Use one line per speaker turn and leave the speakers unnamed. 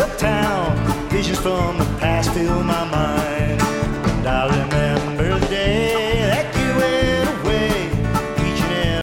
uptown. Visions from the past fill my mind.